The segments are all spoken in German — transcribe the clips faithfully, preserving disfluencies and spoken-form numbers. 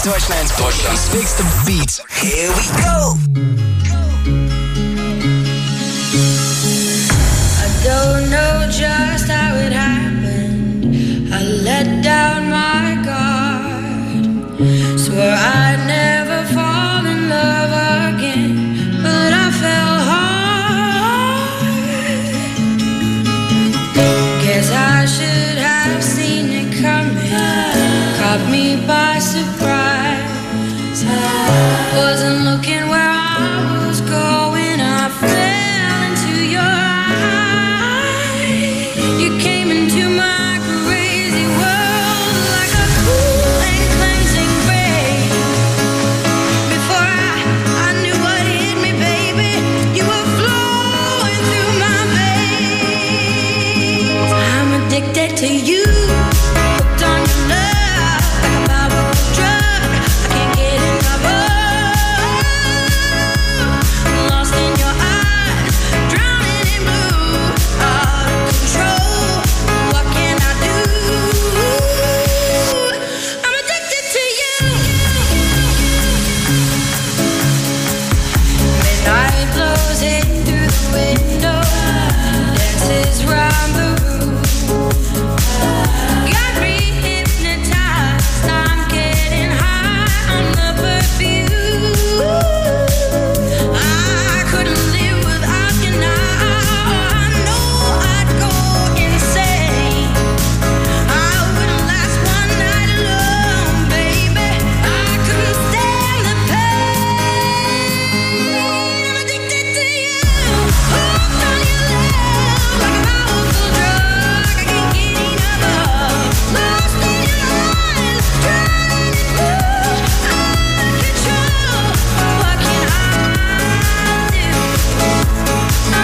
ist Deutschland. Deutschlands bigste Beats. Here we go. I don't know just how it happened. I let down my guard. Swore I'd never fall in love again, but I fell hard. Guess I should have seen it coming. Caught me by surprise. Wasn't looking where I was going. I fell into your eyes. You came into my crazy world like a cool and cleansing rain. Before I, I knew what hit me, baby, you were flowing through my veins. I'm addicted to you. Hooked on your love like a powerful drug. I can't get enough of. Lost in your eyes, drowning in blue, out of control. What can I do? I'm addicted to you. Midnight blows in through the window, dances round the room. Got me hypnotized. I'm getting high on the perfume. I couldn't live without you now. I know I'd go insane. I wouldn't last one night alone, baby. I couldn't stand the pain. I'm addicted to you. Hooked on your love like a powerful drug. I can't get enough of. Lost in your eyes, drowning in blue, out of control. What can I do? I'm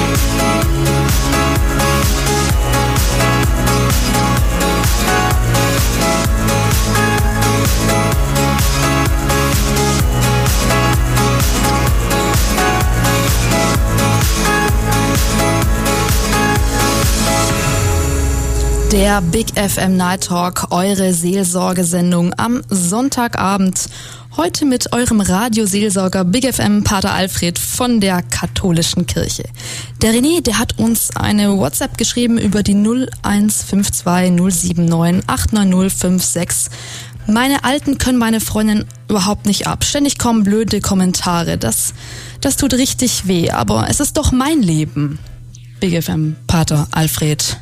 Der Big F M Night Talk, eure Seelsorgesendung am Sonntagabend. Heute mit eurem Radioseelsorger Big F M Pater Alfred von der Katholischen Kirche. Der René, der hat uns eine WhatsApp geschrieben über die null eins fünf zwei null sieben neun acht neun null fünf sechs. Meine Alten können meine Freundin überhaupt nicht ab. Ständig kommen blöde Kommentare. Das, das tut richtig weh, aber es ist doch mein Leben. Big F M Pater Alfred.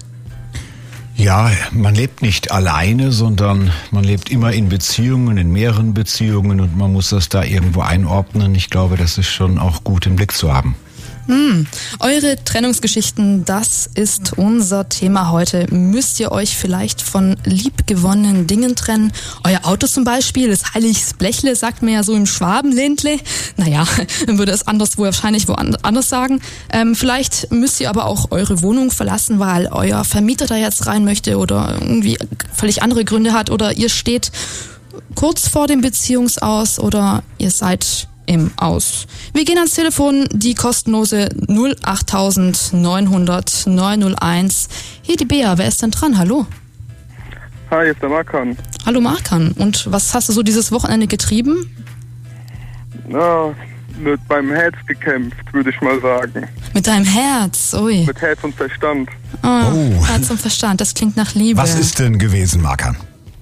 Ja, man lebt nicht alleine, sondern man lebt immer in Beziehungen, in mehreren Beziehungen und man muss das da irgendwo einordnen. Ich glaube, das ist schon auch gut im Blick zu haben. Hm. Eure Trennungsgeschichten, das ist unser Thema heute. Müsst ihr euch vielleicht von liebgewonnenen Dingen trennen? Euer Auto zum Beispiel, das heiliges Blechle, sagt man ja so im Schwabenländle. Naja, dann würde es anderswo wahrscheinlich woanders sagen. Ähm, vielleicht müsst ihr aber auch eure Wohnung verlassen, weil euer Vermieter da jetzt rein möchte oder irgendwie völlig andere Gründe hat oder ihr steht kurz vor dem Beziehungsaus oder ihr seid im Aus. Wir gehen ans Telefon, die kostenlose null acht neun null null neun null eins. Hier die Bea, wer ist denn dran? Hallo. Hi, hier ist der Markan. Hallo Markan. Und was hast du so dieses Wochenende getrieben? Ja, mit meinem Herz gekämpft, würde ich mal sagen. Mit deinem Herz, ui. Mit Herz und Verstand. Oh, Oh. Herz und Verstand, das klingt nach Liebe. Was ist denn gewesen, Markan?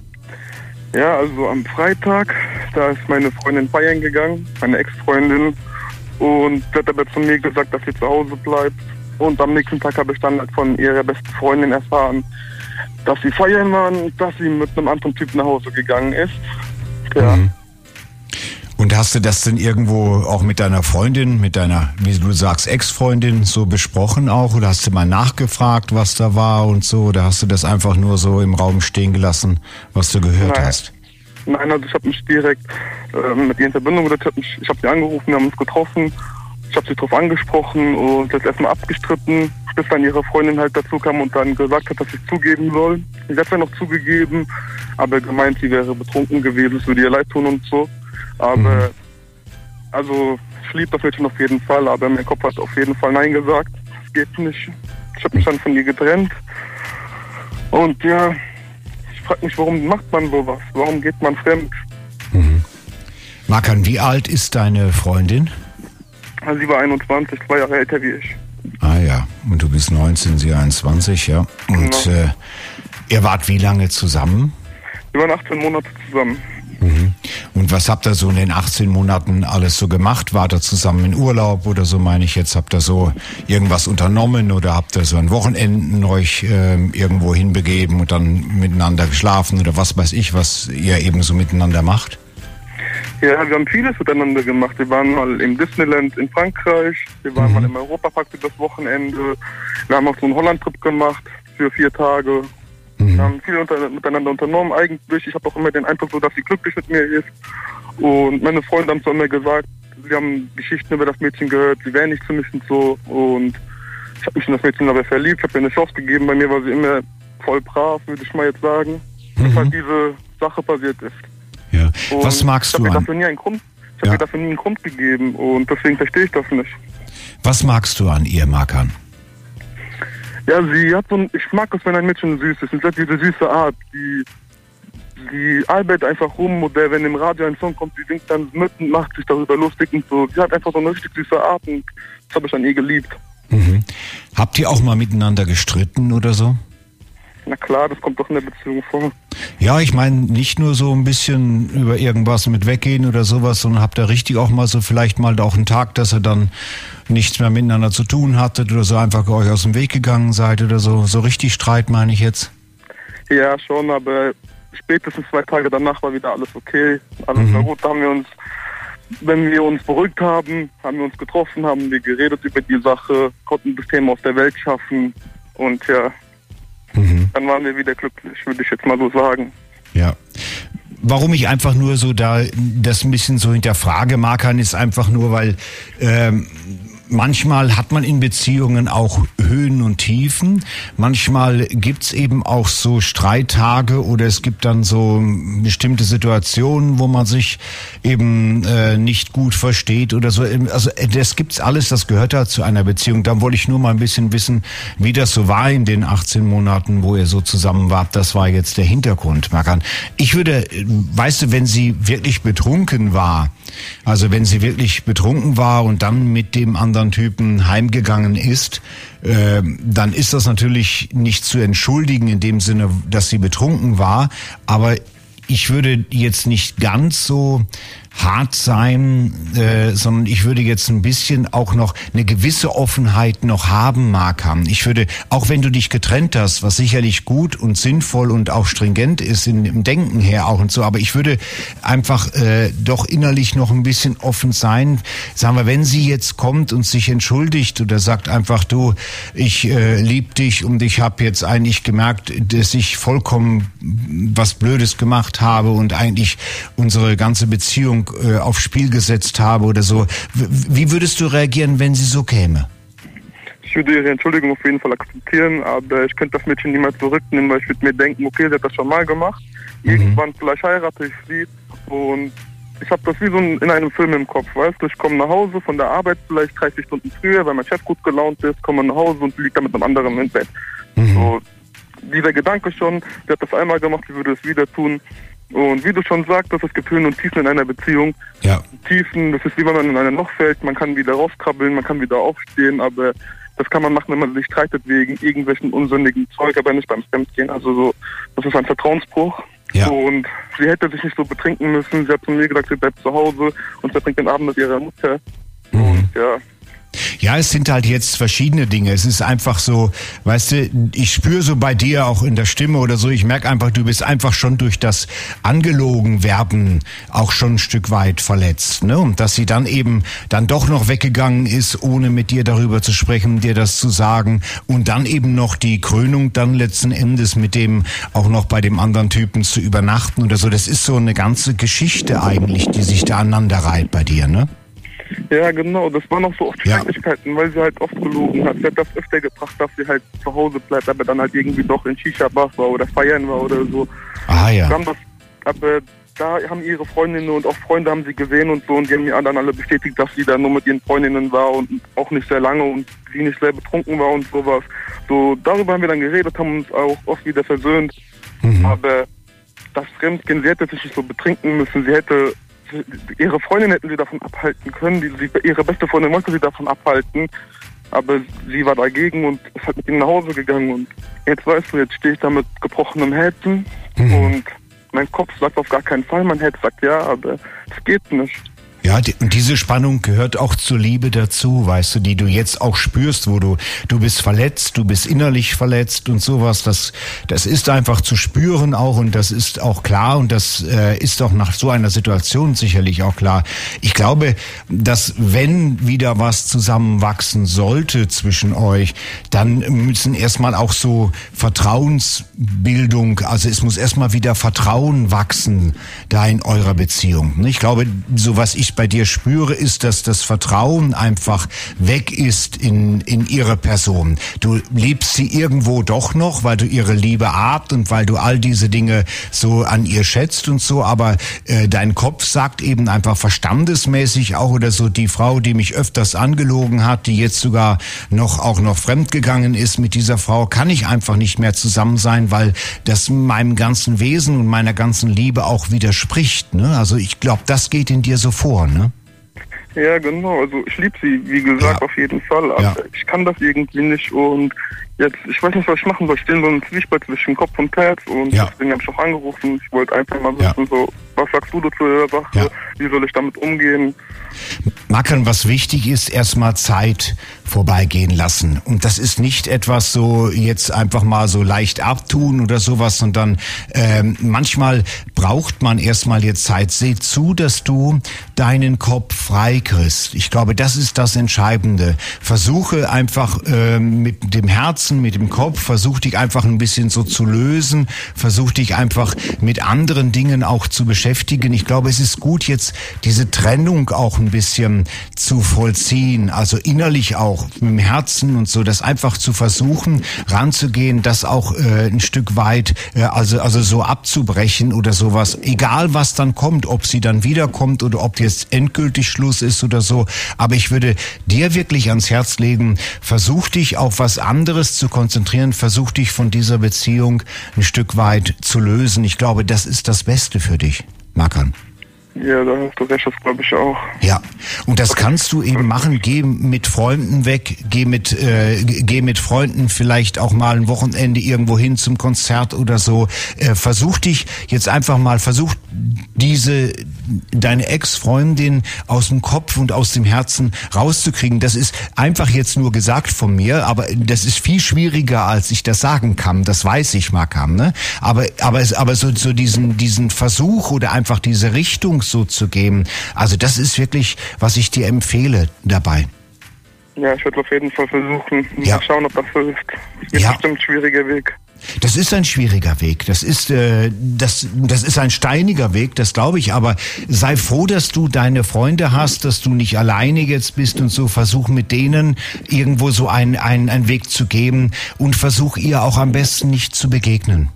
Ja, also am Freitag, da ist meine Freundin feiern gegangen, meine Ex-Freundin. Und sie hat aber zu mir gesagt, dass sie zu Hause bleibt. Und am nächsten Tag habe ich dann halt von ihrer besten Freundin erfahren, dass sie feiern waren und dass sie mit einem anderen Typ nach Hause gegangen ist. Ja. Mhm. Und hast du das denn irgendwo auch mit deiner Freundin, mit deiner, wie du sagst, Ex-Freundin so besprochen auch? Oder hast du mal nachgefragt, was da war und so? Oder hast du das einfach nur so im Raum stehen gelassen, was du gehört Nein. hast? Nein, also ich habe mich direkt äh, mit ihr in Verbindung gesetzt. Ich habe mich, ich habe sie angerufen, wir haben uns getroffen. Ich habe sie darauf angesprochen und das erstmal abgestritten, bis dann ihre Freundin halt dazu kam und dann gesagt hat, dass ich zugeben soll. Sie hat ja noch zugegeben, aber gemeint, sie wäre betrunken gewesen, es würde ihr leid tun und so. Aber, mhm. also, ich liebe das Mädchen auf jeden Fall, aber mein Kopf hat auf jeden Fall Nein gesagt. Das geht nicht. Ich habe mich dann von ihr getrennt. Und ja, ich frage mich, warum macht man sowas? Warum geht man fremd? Mhm. Markan, wie alt ist deine Freundin? Also sie war einundzwanzig, zwei Jahre älter wie ich. Ah ja, und du bist neunzehn, sie einundzwanzig, ja. Und Genau. äh, ihr wart wie lange zusammen? Wir waren achtzehn Monate zusammen. Mhm. Und was habt ihr so in den achtzehn Monaten alles so gemacht? Wart ihr zusammen in Urlaub oder so, meine ich jetzt? Habt ihr so irgendwas unternommen oder habt ihr so an Wochenenden euch äh, irgendwo hinbegeben und dann miteinander geschlafen oder was weiß ich, was ihr eben so miteinander macht? Ja, wir haben vieles miteinander gemacht. Wir waren mal im Disneyland in Frankreich, wir waren Mhm. mal im Europapark für das Wochenende, wir haben auch so einen Holland-Trip gemacht für vier Tage. Mhm. Wir haben viel unter, miteinander unternommen eigentlich. Ich habe auch immer den Eindruck, so, dass sie glücklich mit mir ist. Und meine Freunde haben zu mir gesagt, sie haben Geschichten über das Mädchen gehört, sie wäre nicht für mich und so. Und ich habe mich in das Mädchen aber verliebt, ich habe ihr eine Chance gegeben. Bei mir war sie immer voll brav, würde ich mal jetzt sagen. Mhm. Bis halt diese Sache passiert ist. Ja. Und Was magst ich du hab ihr an? dafür nie einen Grund, ich habe Ja. ihr dafür nie einen Grund gegeben und deswegen verstehe ich das nicht. Was magst du an ihr, Markan? Ja, sie hat so ein, ich mag es, wenn ein Mädchen süß ist. Und sie hat diese süße Art, die, die arbeitet einfach rum oder wenn im Radio ein Song kommt, sie singt dann mit und macht sich darüber lustig und so. Sie hat einfach so eine richtig süße Art und das habe ich an ihr geliebt. Mhm. Habt ihr auch mal miteinander gestritten oder so? Na klar, das kommt doch in der Beziehung vor. Ja, ich meine nicht nur so ein bisschen über irgendwas mit weggehen oder sowas, sondern habt ihr richtig auch mal so vielleicht mal auch einen Tag, dass ihr dann nichts mehr miteinander zu tun hattet oder so einfach euch aus dem Weg gegangen seid oder so. So richtig Streit meine ich jetzt. Ja, schon, aber spätestens zwei Tage danach war wieder alles okay. Alles Mhm. war gut, da haben wir uns, wenn wir uns beruhigt haben, haben wir uns getroffen, haben wir geredet über die Sache, konnten das Thema aus der Welt schaffen und ja, Mhm. dann waren wir wieder glücklich, würde ich jetzt mal so sagen. Ja. Warum ich einfach nur so da das ein bisschen so hinterfrage, Markan, ist einfach nur, weil ähm, manchmal hat man in Beziehungen auch Höhen und Tiefen. Manchmal gibt's eben auch so Streittage oder es gibt dann so bestimmte Situationen, wo man sich eben äh, nicht gut versteht oder so. Also das gibt's alles, das gehört da zu einer Beziehung. Da wollte ich nur mal ein bisschen wissen, wie das so war in den achtzehn Monaten, wo ihr so zusammen wart. Das war jetzt der Hintergrund, Markan. Ich würde, weißt du, wenn sie wirklich betrunken war, also wenn sie wirklich betrunken war und dann mit dem anderen Typen heimgegangen ist, äh, dann ist das natürlich nicht zu entschuldigen in dem Sinne, dass sie betrunken war, aber ich würde jetzt nicht ganz so hart sein, äh, sondern ich würde jetzt ein bisschen auch noch eine gewisse Offenheit noch haben, Markan. Ich würde, auch wenn du dich getrennt hast, was sicherlich gut und sinnvoll und auch stringent ist in, im Denken her auch und so, aber ich würde einfach äh, doch innerlich noch ein bisschen offen sein. Sagen wir, wenn sie jetzt kommt und sich entschuldigt oder sagt einfach, du, ich äh, lieb dich und ich habe jetzt eigentlich gemerkt, dass ich vollkommen was Blödes gemacht habe und eigentlich unsere ganze Beziehung äh, aufs Spiel gesetzt habe oder so. W- Wie würdest du reagieren, wenn sie so käme? Ich würde ihre Entschuldigung auf jeden Fall akzeptieren, aber ich könnte das Mädchen niemals zurücknehmen, weil ich würde mir denken, okay, sie hat das schon mal gemacht. Mhm. Irgendwann vielleicht heirate ich sie und ich habe das wie so in einem Film im Kopf, weißt du, ich komme nach Hause von der Arbeit vielleicht dreißig Stunden früher, weil mein Chef gut gelaunt ist, komme nach Hause und sie liegt da mit einem anderen im Bett. Mhm. So, dieser Gedanke schon, sie hat das einmal gemacht, sie würde es wieder tun. Und wie du schon sagtest, es gibt Höhen und Tiefen in einer Beziehung. Ja. Tiefen, das ist wie wenn man in ein Loch fällt, man kann wieder rauskrabbeln, man kann wieder aufstehen, aber das kann man machen, wenn man sich streitet wegen irgendwelchen unsinnigen Zeug, aber nicht beim Fremdgehen. Also so, das ist ein Vertrauensbruch. Ja. Und sie hätte sich nicht so betrinken müssen. Sie hat zu mir gesagt, sie bleibt zu Hause und verbringt den Abend mit ihrer Mutter. Mhm. Und ja, Ja, es sind halt jetzt verschiedene Dinge. Es ist einfach so, weißt du, ich spüre so bei dir auch in der Stimme oder so, ich merke einfach, du bist einfach schon durch das angelogen Werben auch schon ein Stück weit verletzt, ne? Und dass sie dann eben dann doch noch weggegangen ist, ohne mit dir darüber zu sprechen, dir das zu sagen und dann eben noch die Krönung dann letzten Endes mit dem auch noch bei dem anderen Typen zu übernachten oder so. Das ist so eine ganze Geschichte eigentlich, die sich da aneinander reiht bei dir, ne? ja, genau, das waren auch so oft Ja. Schwierigkeiten, weil sie halt oft gelogen hat. Sie hat das öfter gebracht, dass sie halt zu Hause bleibt, aber dann halt irgendwie doch in Shisha-Bars war oder feiern war oder so. Ah ja. Wir haben das, aber da haben ihre Freundinnen und auch Freunde haben sie gesehen und so und die haben mir dann alle bestätigt, dass sie da nur mit ihren Freundinnen war und auch nicht sehr lange und sie nicht sehr betrunken war und sowas. So, darüber haben wir dann geredet, haben uns auch oft wieder versöhnt. Mhm. Aber das Fremdgehen, sie hätte sich nicht so betrinken müssen, sie hätte ihre Freundin hätten sie davon abhalten können, die, sie, ihre beste Freundin wollte sie davon abhalten, aber sie war dagegen und ist halt mit ihm nach Hause gegangen und jetzt weißt du, jetzt stehe ich da mit gebrochenem Herzen Mhm. und mein Kopf sagt auf gar keinen Fall, mein Herz sagt ja, aber es geht nicht. Ja, die, und diese Spannung gehört auch zur Liebe dazu, weißt du, die du jetzt auch spürst, wo du, du bist verletzt, du bist innerlich verletzt und sowas, das, das ist einfach zu spüren auch und das ist auch klar und das äh, ist auch nach so einer Situation sicherlich auch klar. Ich glaube, dass wenn wieder was zusammenwachsen sollte zwischen euch, dann müssen erstmal auch so Vertrauensbildung, also es muss erstmal wieder Vertrauen wachsen da in eurer Beziehung. Ich glaube, so was ich bei dir spüre, ist, dass das Vertrauen einfach weg ist in, in ihre Person. Du liebst sie irgendwo doch noch, weil du ihre Liebe habt und weil du all diese Dinge so an ihr schätzt und so, aber äh, dein Kopf sagt eben einfach verstandesmäßig auch oder so, die Frau, die mich öfters angelogen hat, die jetzt sogar noch auch noch fremdgegangen ist mit dieser Frau, kann ich einfach nicht mehr zusammen sein, weil das meinem ganzen Wesen und meiner ganzen Liebe auch widerspricht. Ne? Also ich glaube, das geht in dir so vor. Ne? Ja, genau. Also ich liebe sie, wie gesagt, Ja. auf jeden Fall. Aber Ja. ich kann das irgendwie nicht und jetzt, ich weiß nicht, was ich machen soll. Ich stehe in so einem Zwiespalt zwischen Kopf und Herz und Ja. deswegen habe ich auch angerufen. Ich wollte einfach mal Ja. wissen, so, was sagst du dazu der Sache? Ja. Wie soll ich damit umgehen? Mackern, was wichtig ist, erstmal Zeit vorbeigehen lassen. Und das ist nicht etwas so jetzt einfach mal so leicht abtun oder sowas, sondern ähm, manchmal braucht man erstmal jetzt Zeit. Seh zu, dass du deinen Kopf frei kriegst. Ich glaube, das ist das Entscheidende. Versuche einfach ähm, mit dem Herzen, mit dem Kopf, versuch dich einfach ein bisschen so zu lösen, versuch dich einfach mit anderen Dingen auch zu beschäftigen. Ich glaube, es ist gut, jetzt diese Trennung auch ein bisschen zu vollziehen, also innerlich auch mit dem Herzen und so, das einfach zu versuchen, ranzugehen, das auch äh, ein Stück weit, äh, also also so abzubrechen oder sowas, egal was dann kommt, ob sie dann wiederkommt oder ob jetzt endgültig Schluss ist oder so, aber ich würde dir wirklich ans Herz legen, versuch dich auf was anderes zu konzentrieren, versuch dich von dieser Beziehung ein Stück weit zu lösen. Ich glaube, das ist das Beste für dich, Mackern. Ja, da hast du recht, das glaube ich auch. Ja, und das kannst du eben machen. Geh mit Freunden weg, geh mit äh, geh mit Freunden vielleicht auch mal ein Wochenende irgendwo hin zum Konzert oder so. Äh, versuch dich jetzt einfach mal, versuch diese deine Ex-Freundin aus dem Kopf und aus dem Herzen rauszukriegen. Das ist einfach jetzt nur gesagt von mir, aber das ist viel schwieriger, als ich das sagen kann. Das weiß ich, Makam, ne? Aber aber es aber so so diesen diesen Versuch oder einfach diese Richtung so zu geben. Also das ist wirklich, was ich dir empfehle dabei. Ja, ich werde auf jeden Fall versuchen. Ja. Mal schauen, ob das so ist. Das ist Ja. bestimmt ein schwieriger Weg. Das ist ein schwieriger Weg. Das ist äh, das das ist ein steiniger Weg, das glaube ich. Aber sei froh, dass du deine Freunde hast, dass du nicht alleine jetzt bist und so. Versuch mit denen irgendwo so einen einen einen Weg zu geben und versuch ihr auch am besten nicht zu begegnen.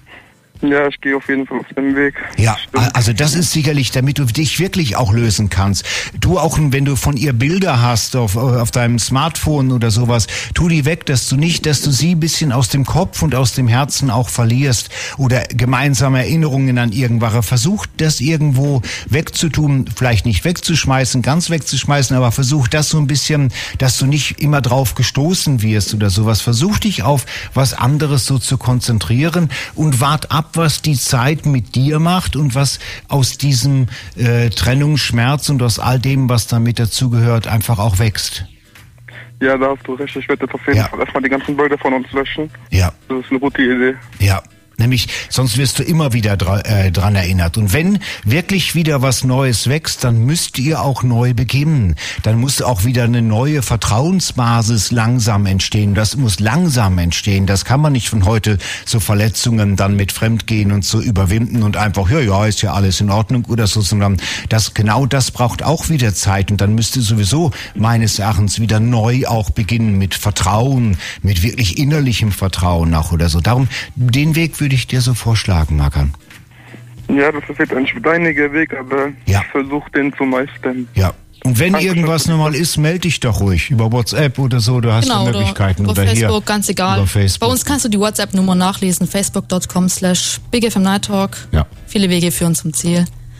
Ja, ich gehe auf jeden Fall auf den Weg. Ja, Stimmt. also das ist sicherlich, damit du dich wirklich auch lösen kannst. Du auch, wenn du von ihr Bilder hast auf, auf deinem Smartphone oder sowas, tu die weg, dass du nicht, dass du sie ein bisschen aus dem Kopf und aus dem Herzen auch verlierst oder gemeinsame Erinnerungen an irgendwas. Versuch das irgendwo wegzutun, vielleicht nicht wegzuschmeißen, ganz wegzuschmeißen, aber versuch das so ein bisschen, dass du nicht immer drauf gestoßen wirst oder sowas. Versuch dich auf was anderes so zu konzentrieren und wart ab, was die Zeit mit dir macht und was aus diesem äh, Trennungsschmerz und aus all dem, was damit dazugehört, einfach auch wächst. Ja, da hast du recht. Ich werde jetzt auf jeden Ja. Fall erstmal die ganzen Bilder von uns löschen. Ja, Das ist eine gute Idee. ja. Nämlich, sonst wirst du immer wieder dra äh, dran erinnert. Und wenn wirklich wieder was Neues wächst, dann müsst ihr auch neu beginnen. Dann muss auch wieder eine neue Vertrauensbasis langsam entstehen. Das muss langsam entstehen. Das kann man nicht von heute so Verletzungen dann mit Fremdgehen und so überwinden und einfach, ja, ja, ist ja alles in Ordnung oder so, sondern das, genau das braucht auch wieder Zeit. Und dann müsste sowieso meines Erachtens wieder neu auch beginnen mit Vertrauen, mit wirklich innerlichem Vertrauen auch oder so. Darum, den Weg würde ich dir so vorschlagen, Mackern. Ja, das ist jetzt ein steiniger Weg, aber Ja. ich versuche den zu meistern. Ja. Und wenn Dankeschön. irgendwas nochmal ist, melde dich doch ruhig über WhatsApp oder so. Du hast Genau, ja Möglichkeiten. oder, Oder, oder hier Facebook, ganz egal. über Facebook. Bei uns kannst du die WhatsApp-Nummer nachlesen, facebook punkt com slash bigfmnightalk. Ja. Viele Wege führen zum Ziel.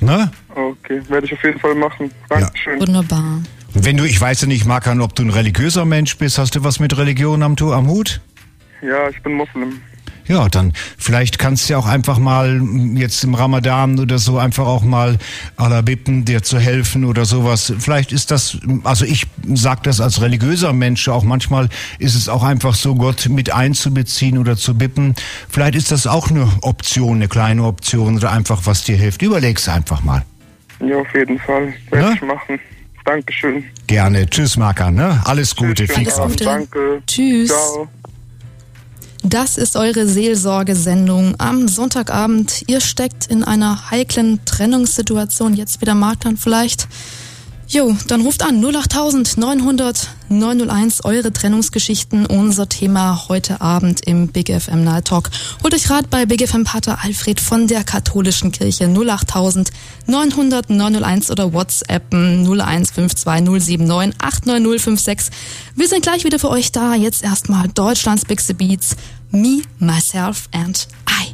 Ne? Okay, werde ich auf jeden Fall machen. Dankeschön. Wunderbar. Und wenn du, ich weiß ja nicht, Markan, ob du ein religiöser Mensch bist, hast du was mit Religion am, am Hut? Ja, ich bin Muslim. Ja, dann vielleicht kannst du ja auch einfach mal jetzt im Ramadan oder so einfach auch mal Allah bitten, dir zu helfen oder sowas. Vielleicht ist das, also ich sag das als religiöser Mensch auch, manchmal ist es auch einfach so, Gott mit einzubeziehen oder zu bitten. Vielleicht ist das auch eine Option, eine kleine Option oder einfach was dir hilft. Überleg's einfach mal. Ja, auf jeden Fall. Werde Ja? ich machen. Dankeschön. Gerne. Tschüss, Markan, ne? Alles Gute. Tschüss, Viel Alles schönen Gute. Abend. Danke. Tschüss. Ciao. Das ist eure Seelsorgesendung am Sonntagabend. Ihr steckt in einer heiklen Trennungssituation. Jetzt wieder Markland vielleicht. Jo, dann ruft an null acht neunhundert neunhunderteins, eure Trennungsgeschichten, unser Thema heute Abend im Big F M Night Talk. Holt euch Rat bei Big F M Pater Alfred von der katholischen Kirche null acht neunhundert neunhunderteins oder WhatsAppen null eins fünf zwei null sieben neun acht neun null fünf sechs. Wir sind gleich wieder für euch da. Jetzt erstmal Deutschlands Big The Beats, Me, Myself and I.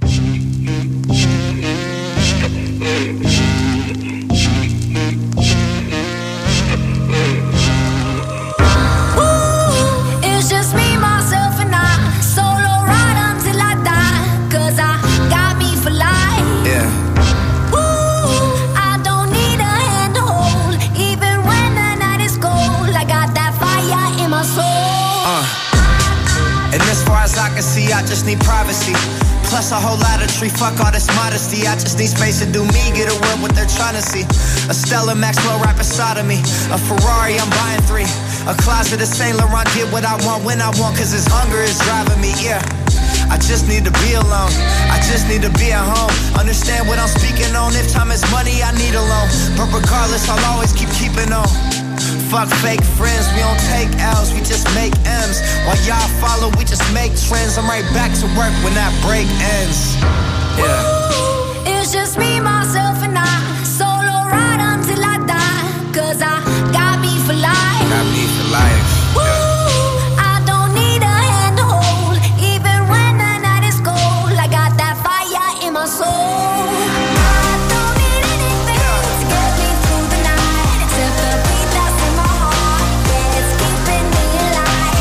It's just me, myself, and I. Solo ride until I die. Cause I got me for life. Yeah. Ooh, I don't need a hand to hold. Even when the night is cold, I got that fire in my soul. Uh. And as far as I can see, I just need privacy. Plus a whole lot of tree, fuck all this modesty. I just need space to do me, get away what they're trying to see. A Stella Maxwell right beside of me. A Ferrari, I'm buying three. A closet of Saint Laurent, get what I want when I want, cause this hunger is driving me, yeah. I just need to be alone, I just need to be at home. Understand what I'm speaking on, if time is money, I need a loan. But regardless, I'll always keep keeping on. Fuck fake friends, we don't take L's, we just make M's. While y'all follow, we just make trends. I'm right back to work when that break ends. Yeah. Ooh, it's just me, myself, and I. Solo ride until I die. Cause I got me for life. Got me for life. Ooh, I don't need a hand to hold. Even when the night is cold, I got that fire in my soul. I don't need anything to get me through the night, except the beat that's in my heart. Yeah, it's keeping me alive.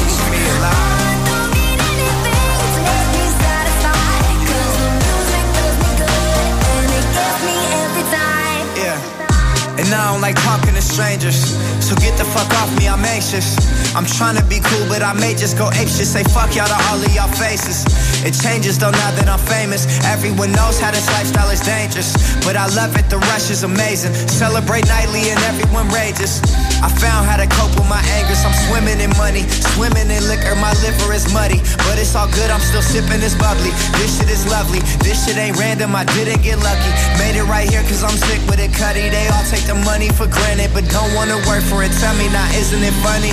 I don't need anything to make me satisfied, cause the music does me good and it gets me every time. Yeah. And I don't like talking to strangers, so get the fuck off me, I'm anxious. I'm trying to be cool, but I may just go apeshit. Say fuck y'all to all of y'all faces. It changes though now that I'm famous. Everyone knows how this lifestyle is dangerous, but I love it, the rush is amazing. Celebrate nightly and everyone rages. I found how to cope with my anger, so I'm swimming in money, swimming in liquor, my liver is muddy. But it's all good, I'm still sipping this bubbly. This shit is lovely, this shit ain't random, I didn't get lucky. Made it right here cause I'm sick with it, Cuddy. They all take the money for granted, but don't wanna work for it. Tell me now, isn't it funny?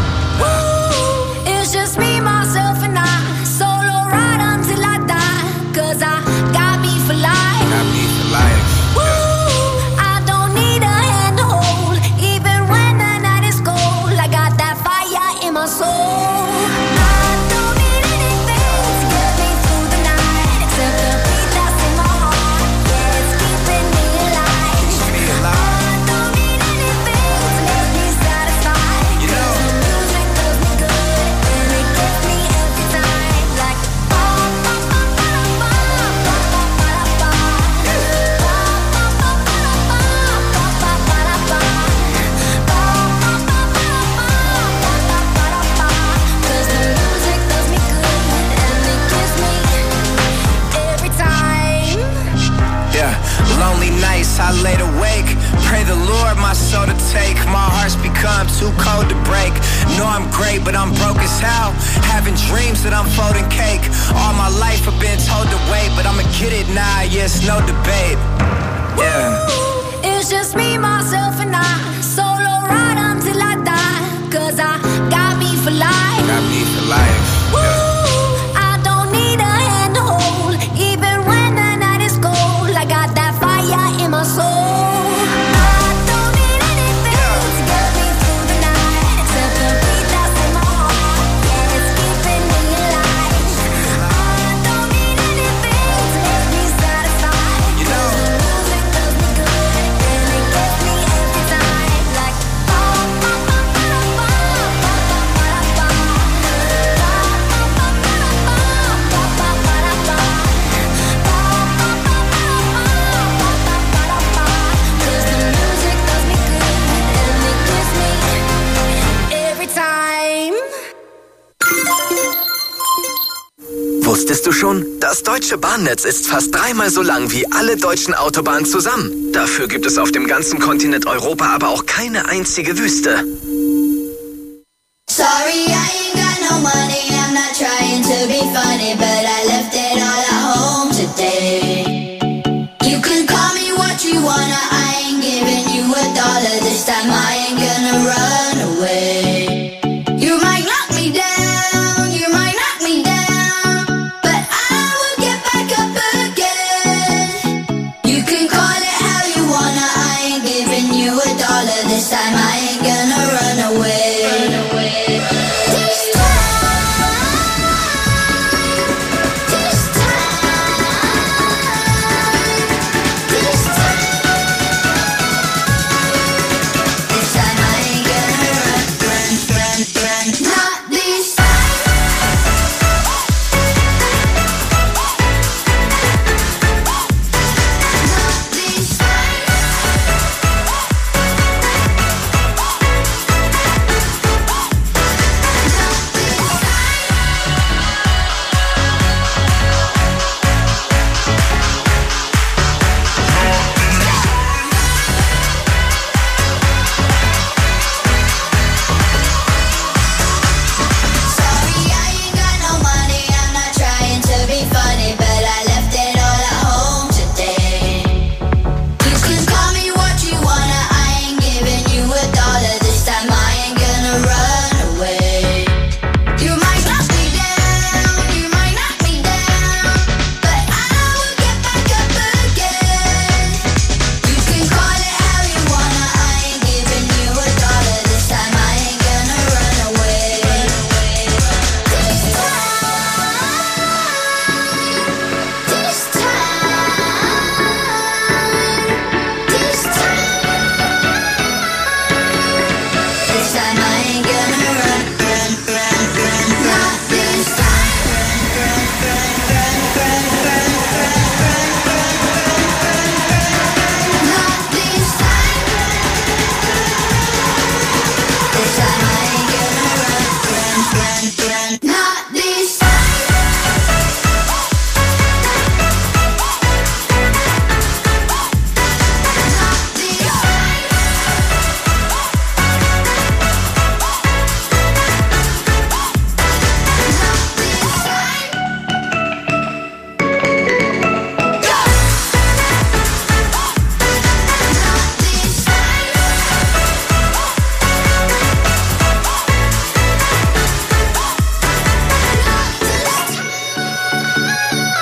Ooh, it's just me, myself, and I. Solo ride until I die. Cause I got me for life. Got me for life. Ooh, I don't need a hand to hold. Even when the night is cold, I got that fire in my soul. I don't need anything to get me through the night, except the beat that's in my heart. Yeah, it's keeping me alive. Me alive. I don't need anything to make me satisfied. You know. Cause the music does me good and it gets me every time. Like ba ba ba ba ba ba ba ba ba. Ba ba ba ba ba ba ba ba ba. Ba ba ba ba ba ba ba ba. Cause the music does me good and it gives me every time. Yeah, lonely nights I laid awake. Pray the Lord my soul to take. My heart's become too cold to break. Know I'm great, but I'm broke as hell. Having dreams that I'm folding cake. All my life I've been told to wait, but I'ma get it now, yes, no debate. Yeah. Ooh, it's just me, myself, and I. Solo ride until I die. Cause I got me for life. Got me for life. Ooh, I don't need a hand to hold. Even when the night is cold, I got that fire in my soul. I don't need anything to get me through the night, except the beat that's in my heart. Yeah, it's keeping me alive. I don't need anything to make me satisfied. You know. Cause the music does me good time. Wusstest du schon? Das deutsche Bahnnetz ist fast dreimal so lang wie alle deutschen Autobahnen zusammen. Dafür gibt es auf dem ganzen Kontinent Europa aber auch keine einzige Wüste. Sorry, I ain't got no money. I'm not trying to be funny, but I left it all at home today. You can call me what you wanna. I ain't giving you a dollar this time. I ain't gonna run away. You might knock me down, you might knock me down, but I will get back up again. You can call it how you wanna. I ain't giving you a dollar this time. I ain't gonna run away. Run away. This time, this time, this time, this time I ain't gonna run, run, run, run. Not this time. Not this time. Sorry, I ain't got no money. I'm not trying to be funny, but I left it all at home today. You can call me what you wanna. I ain't giving you a dollar this time. I ain't gonna run away. You might knock me down, you might knock me down, but I will get back up again. You can call it how you wanna. I ain't giving you a dollar this time. I ain't gonna run away. This time, this time, this time, this time I ain't gonna run, run, run, run. Not this time. Run, run, run, run, run, run, run, run. Not this time. This time I ain't gonna run, run, run, run. Not this time. Not this time. Not this time. Go! Not this time. Not this time.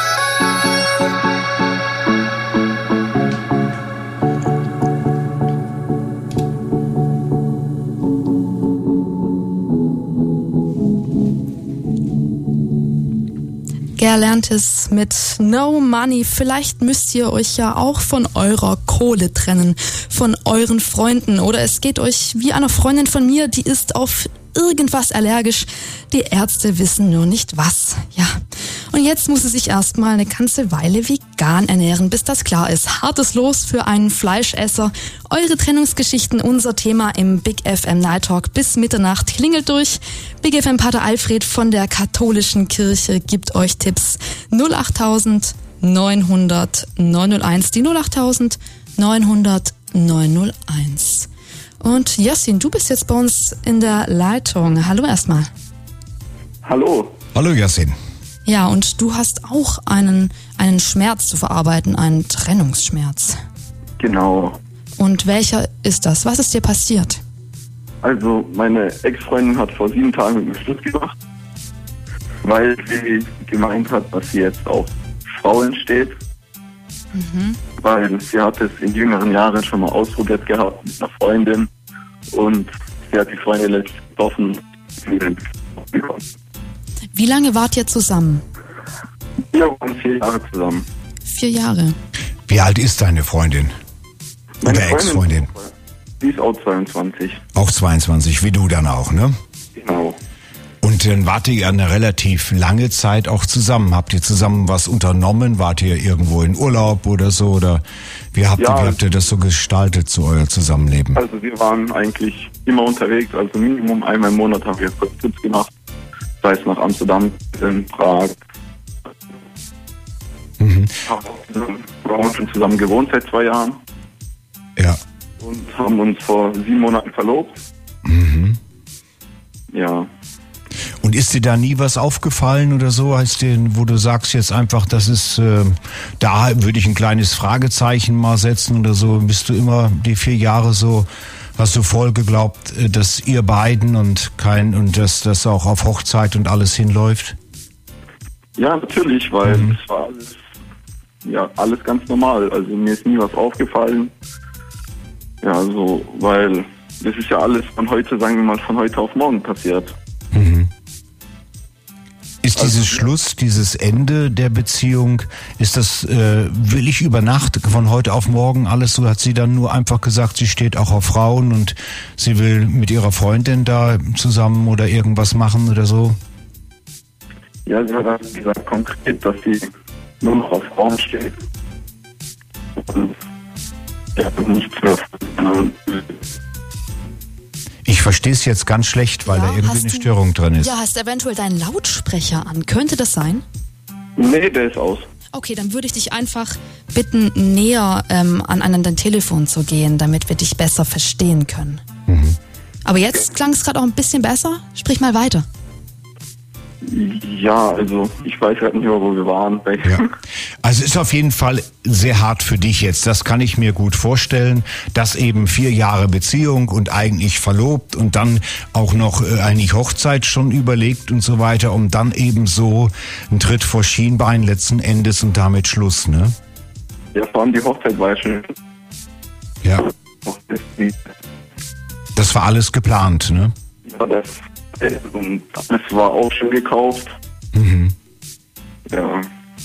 Gelerntes mit No Money. Vielleicht müsst ihr euch ja auch von eurer Kohle trennen, von euren Freunden. Oder es geht euch wie einer Freundin von mir, die ist auf irgendwas allergisch. Die Ärzte wissen nur nicht was. Ja. Und jetzt muss sie sich erstmal eine ganze Weile vegan ernähren, bis das klar ist. Hartes Los für einen Fleischesser. Eure Trennungsgeschichten, unser Thema im Big F M Night Talk bis Mitternacht. Klingelt durch. Big F M Pater Alfred von der katholischen Kirche gibt euch Tipps. null acht neunhundert neunhunderteins, die null acht neunhundert neunhunderteins. Und Yassin, du bist jetzt bei uns in der Leitung. Hallo erstmal. Hallo. Hallo Yassin. Ja, und du hast auch einen, einen Schmerz zu verarbeiten, einen Trennungsschmerz. Genau. Und welcher ist das? Was ist dir passiert? Also meine Ex-Freundin hat vor sieben Tagen mit mir Schluss gemacht, weil sie gemeint hat, dass sie jetzt auf Frauen steht. Mhm. Weil sie hat es in jüngeren Jahren schon mal ausprobiert gehabt mit einer Freundin und sie hat die Freundin letztlich getroffen. Wie lange wart ihr zusammen? Wir waren vier Jahre zusammen. Vier Jahre. Wie alt ist deine Freundin? Meine Oder Ex-Freundin? Die ist auch zweiundzwanzig. Auch zweiundzwanzig, wie du dann auch, ne? Genau. Und Und dann wart ihr ja eine relativ lange Zeit auch zusammen. Habt ihr zusammen was unternommen? Wart ihr irgendwo in Urlaub oder so? Oder wie habt, Ja, ihr, wie habt ihr das so gestaltet, so euer Zusammenleben? Also wir waren eigentlich immer unterwegs, also Minimum einmal im Monat haben wir Trips gemacht. Sei es nach Amsterdam, in Prag. Mhm. Wir haben schon zusammen gewohnt seit zwei Jahren Ja. und haben uns vor sieben Monaten verlobt. Mhm. Ja. Und ist dir da nie was aufgefallen oder so, heißt dir, wo du sagst jetzt einfach, das ist, äh, da würde ich ein kleines Fragezeichen mal setzen oder so? Bist du immer die vier Jahre so, hast du voll geglaubt, äh, dass ihr beiden und kein, und dass das auch auf Hochzeit und alles hinläuft? Ja, natürlich, weil Mhm. es war alles, ja, alles ganz normal. Also mir ist nie was aufgefallen. Ja, so, weil das ist ja alles von heute, sagen wir mal, von heute auf morgen passiert. Mhm. Ist Also, dieses Schluss, dieses Ende der Beziehung, ist das äh, willig über Nacht, von heute auf morgen alles so? Hat sie dann nur einfach gesagt, sie steht auch auf Frauen und sie will mit ihrer Freundin da zusammen oder irgendwas machen oder so? Ja, sie hat also gesagt konkret, dass sie nur noch auf Frauen steht. Und ja, nichts mehr. Ich verstehe es jetzt ganz schlecht, weil Ja, da irgendwie hast eine du- Störung drin ist. Ja, hast eventuell deinen Lautsprecher an. Könnte das sein? Nee, der ist aus. Okay, dann würde ich dich einfach bitten, näher ähm, an, an dein Telefon zu gehen, damit wir dich besser verstehen können. Mhm. Aber jetzt klang es gerade auch ein bisschen besser. Sprich mal weiter. Ja, also ich weiß gerade nicht mehr, wo wir waren. Ja. Also ist auf jeden Fall sehr hart für dich jetzt. Das kann ich mir gut vorstellen, dass eben vier Jahre Beziehung und eigentlich verlobt und dann auch noch äh, eigentlich Hochzeit schon überlegt und so weiter, um dann eben so ein Tritt vor Schienbein letzten Endes und damit Schluss, ne? Ja, vor allem die Hochzeit war ja schon. Ja. Das war alles geplant, ne? Ja, das, und alles war auch schon gekauft. Mhm. Ja.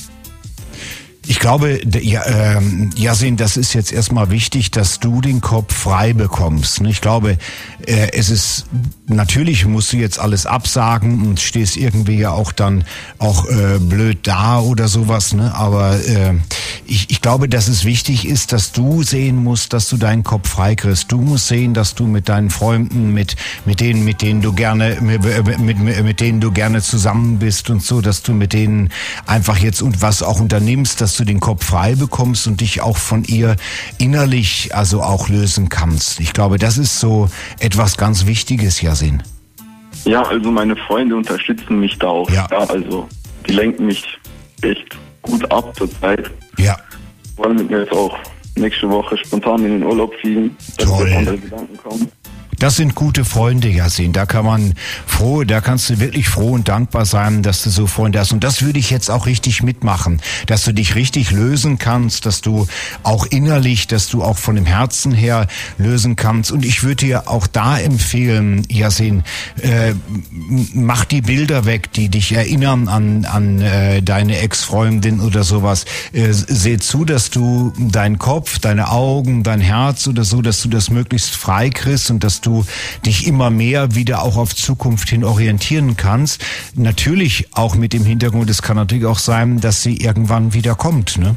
Ich glaube, d- ja, ähm, Yasin, das ist jetzt erstmal wichtig, dass du den Kopf frei bekommst. Ne? Ich glaube, äh, es ist, natürlich musst du jetzt alles absagen und stehst irgendwie ja auch dann auch äh, blöd da oder sowas. Ne? Aber äh, ich, ich glaube, dass es wichtig ist, dass du sehen musst, dass du deinen Kopf frei kriegst. Du musst sehen, dass du mit deinen Freunden, mit mit denen, mit denen du gerne, mit, mit, mit, mit denen du gerne zusammen bist und so, dass du mit denen einfach jetzt und was auch unternimmst, dass du den Kopf frei bekommst und dich auch von ihr innerlich also auch lösen kannst. Ich glaube, das ist so etwas ganz Wichtiges, Yasin. Ja, also meine Freunde unterstützen mich da auch. Ja. Also die lenken mich echt gut ab zur Zeit. Ja. Wollen mit mir jetzt auch nächste Woche spontan in den Urlaub fliegen, dass Toll. wir auf andere Gedanken kommen. Das sind gute Freunde, Yasin. Da kann man froh, da kannst du wirklich froh und dankbar sein, dass du so Freunde hast. Und das würde ich jetzt auch richtig mitmachen, dass du dich richtig lösen kannst, dass du auch innerlich, dass du auch von dem Herzen her lösen kannst. Und ich würde dir auch da empfehlen, Yasin, äh, m- mach die Bilder weg, die dich erinnern an an äh, deine Ex-Freundin oder sowas. Äh, seh zu, dass du deinen Kopf, deine Augen, dein Herz oder so, dass du das möglichst frei kriegst und dass du dich immer mehr wieder auch auf Zukunft hin orientieren kannst. Natürlich auch mit dem Hintergrund, es kann natürlich auch sein, dass sie irgendwann wieder kommt, ne?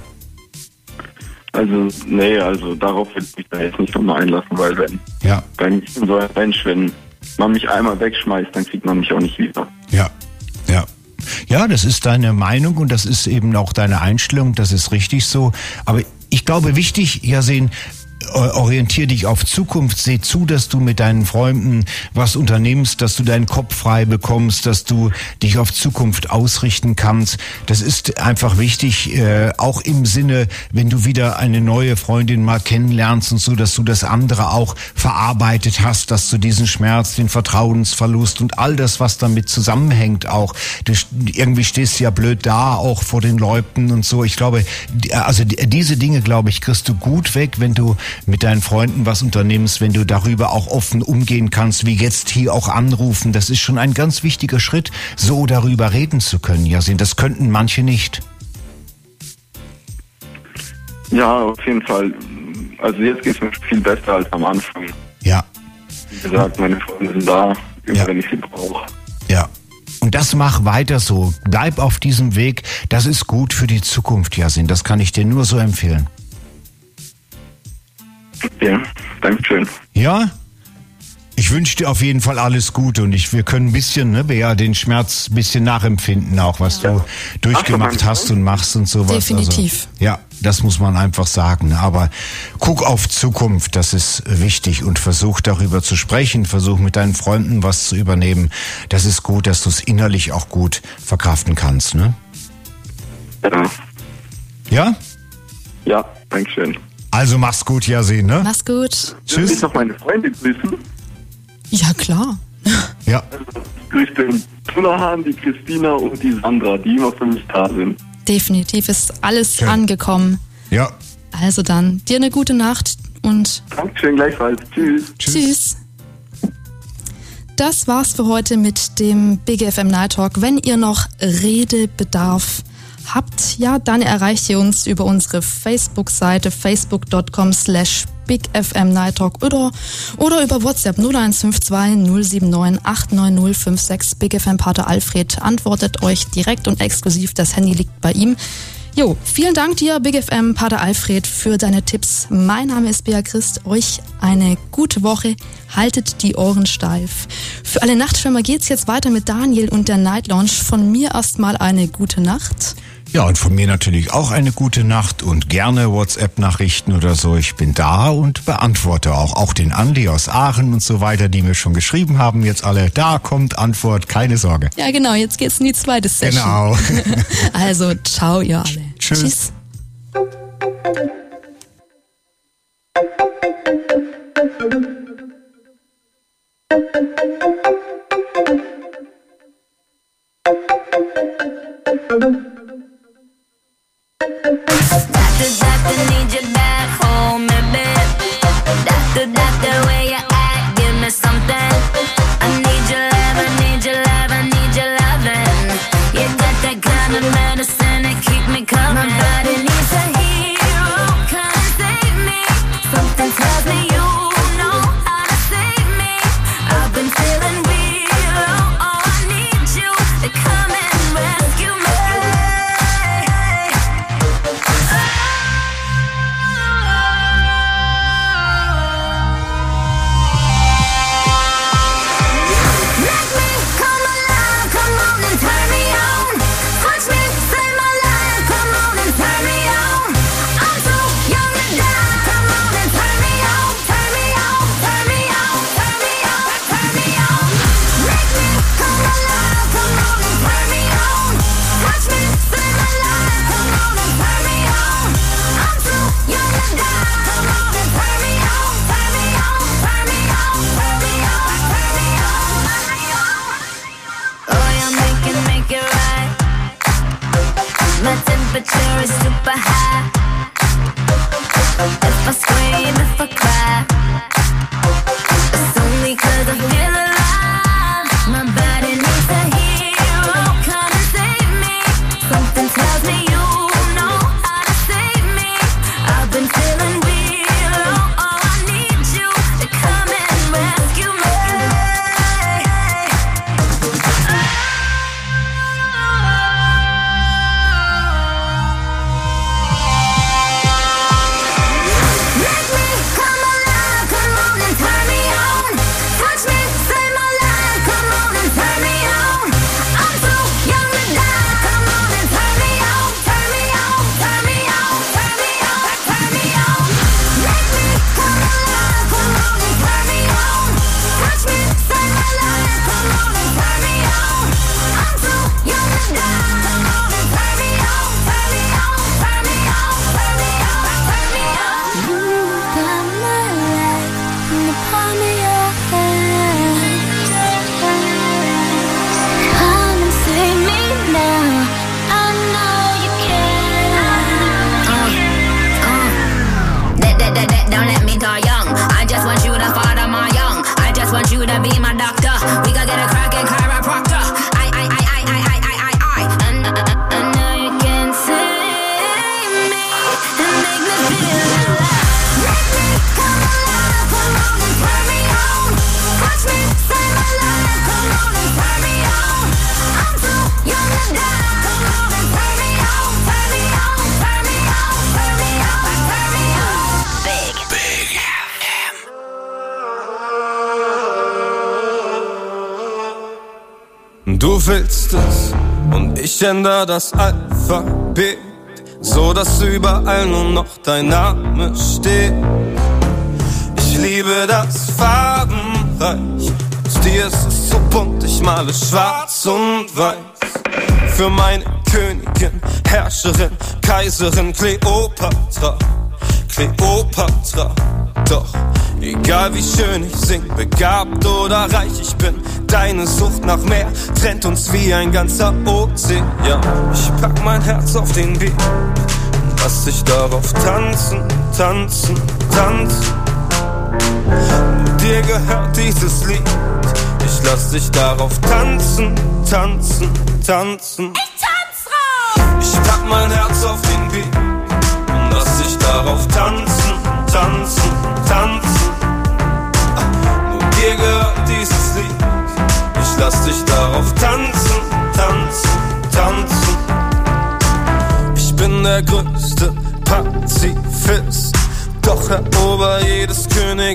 Also, nee, also darauf will ich mich da jetzt nicht nochmal einlassen, weil wenn, Ja, wenn ich bin so ein Mensch, wenn man mich einmal wegschmeißt, dann kriegt man mich auch nicht wieder. ja, ja. Ja, das ist deine Meinung und das ist eben auch deine Einstellung, das ist richtig so. Aber ich glaube, wichtig, Yasin, orientier dich auf Zukunft, seh zu, dass du mit deinen Freunden was unternimmst, dass du deinen Kopf frei bekommst, dass du dich auf Zukunft ausrichten kannst. Das ist einfach wichtig, äh, auch im Sinne, wenn du wieder eine neue Freundin mal kennenlernst und so, dass du das andere auch verarbeitet hast, dass du diesen Schmerz, den Vertrauensverlust und all das, was damit zusammenhängt auch, du, irgendwie stehst du ja blöd da, auch vor den Leuten und so. Ich glaube, die- also die- diese Dinge, glaube ich, kriegst du gut weg, wenn du mit deinen Freunden was unternimmst, wenn du darüber auch offen umgehen kannst, wie jetzt hier auch anrufen. Das ist schon ein ganz wichtiger Schritt, so darüber reden zu können, Yasin. Das könnten manche nicht. Ja, auf jeden Fall. Also jetzt geht es mir viel besser als am Anfang. Ja, Wie gesagt, meine Freunde sind da, immer Ja. wenn ich sie brauche. ja. das mach weiter so. Bleib auf diesem Weg. Das ist gut für die Zukunft, Yasin. Das kann ich dir nur so empfehlen. Ja, danke schön. Ja? Ich wünsche dir auf jeden Fall alles Gute und ich, wir können ein bisschen, ne, Bea, den Schmerz ein bisschen nachempfinden, auch was du durchgemacht hast und machst und sowas. Definitiv. Also, ja, das muss man einfach sagen. Aber guck auf Zukunft, das ist wichtig und versuch darüber zu sprechen, versuch mit deinen Freunden was zu übernehmen. Das ist gut, dass du es innerlich auch gut verkraften kannst, ne? Ja, Ja? ja, danke schön. Also mach's gut, Yasin, ne? Mach's gut. Dürfen Tschüss. ich noch meine Freundin grüßen? Ja, klar. Ja. Ich grüße den Tunahan, die Christina und die Sandra, die immer für mich da sind. Definitiv ist alles Schön. angekommen. Ja. Also dann, dir eine gute Nacht und Dankeschön, gleichfalls. Tschüss. tschüss. Das war's für heute mit dem Big F M Night Talk. Wenn ihr noch Redebedarf habt, ja, dann erreicht ihr uns über unsere Facebook-Seite facebook punkt com slash Big F M Night Talk oder, oder über WhatsApp null eins fünf zwei null sieben neun acht neun null fünf sechs. Big F M Pater Alfred antwortet euch direkt und exklusiv. Das Handy liegt bei ihm. Jo, vielen Dank dir, Big F M Pater Alfred, für deine Tipps. Mein Name ist Bea Christ. Euch eine gute Woche. Haltet die Ohren steif. Für alle Nachtschwimmer geht's jetzt weiter mit Daniel und der Night Lounge. Von mir erstmal eine gute Nacht. Ja, und von mir natürlich auch eine gute Nacht und gerne WhatsApp-Nachrichten oder so. Ich bin da und beantworte auch. Auch den Andi aus Aachen und so weiter, die mir schon geschrieben haben. Jetzt alle, da kommt Antwort, keine Sorge. Ja, genau, jetzt geht's in die zweite Session. Genau. Also, ciao, ihr alle. Tschüss. Tschüss. Doctor, doctor, need you back home, baby. Doctor, doctor, where you at? Give me something. I need your love, I need your love, I need your loving. You got that kind of medicine that keep me coming. My body needs a hero, come and save me. Something tells me you know how to save me. I've been feeling real, oh, oh, I need you to come and rescue me. Make me come alive, come on and turn me on. Touch me, save my life, come on and turn me on. I'm too young to die, come on and turn me on, turn me on, turn me on, turn me on, turn me on. Make me come alive, come on and turn me on. Touch me, save my life, come on and turn me on. I'm too young to die, come on and turn me on, turn me on, turn me on, turn me on, turn me on. Oh, yeah, make it, make it right. My temperature is super high. If I scream, if I cry, it's only 'cause I feel alive. My body needs a hero, come and save me. Something tells me you know how to save me. I've been feeling real, oh, oh, I need you to come and rescue me. Make me come alive, Du willst es und ich ändere das Alphabet, so dass überall nur noch dein Name steht. Ich liebe das Farbenreich, aus dir ist es so bunt, ich male schwarz und weiß. Für meine Königin, Herrscherin, Kaiserin Kleopatra, Kleopatra. Doch egal wie schön ich sing, begabt oder reich ich bin, deine Sucht nach Meer trennt uns wie ein ganzer Ozean. Ich pack mein Herz auf den Beat und lass dich darauf tanzen, tanzen, tanzen. Nur dir gehört dieses Lied, ich lass dich darauf tanzen, tanzen, tanzen. Ich tanz raus! Ich pack mein Herz auf den Beat und lass dich darauf tanzen, tanzen, tanzen. Ah, nur dir gehört dieses Lied, ich lass dich darauf tanzen, tanzen, tanzen. Ich bin der größte Pazifist, doch erober jedes König.